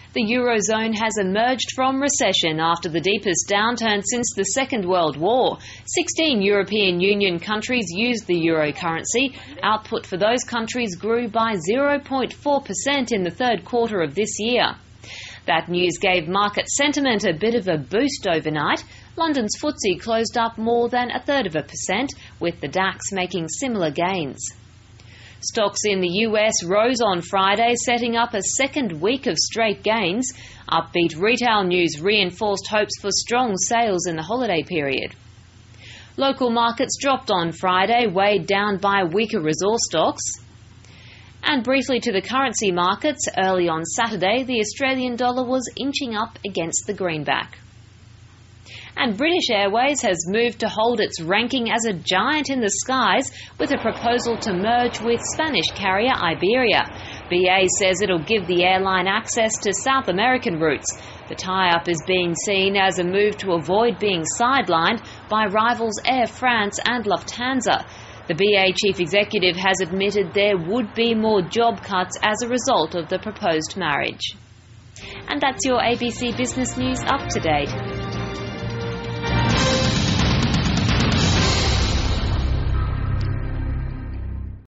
The Eurozone has emerged from recession after the deepest downturn since the Second World War. 16 European Union countries used the euro currency. Output for those countries grew by 0.4% in the third quarter of this year. That news gave market sentiment a bit of a boost overnight. London's FTSE closed up more than 1/3%, with the DAX making similar gains. Stocks in the US rose on Friday, setting up a second week of straight gains. Upbeat retail news reinforced hopes for strong sales in the holiday period. Local markets dropped on Friday, weighed down by weaker resource stocks. And briefly to the currency markets, early on Saturday, the Australian dollar was inching up against the greenback. And British Airways has moved to hold its ranking as a giant in the skies with a proposal to merge with Spanish carrier Iberia. BA says it'll give the airline access to South American routes. The tie-up is being seen as a move to avoid being sidelined by rivals Air France and Lufthansa. The BA chief executive has admitted there would be more job cuts as a result of the proposed marriage. And that's your ABC Business News up to date.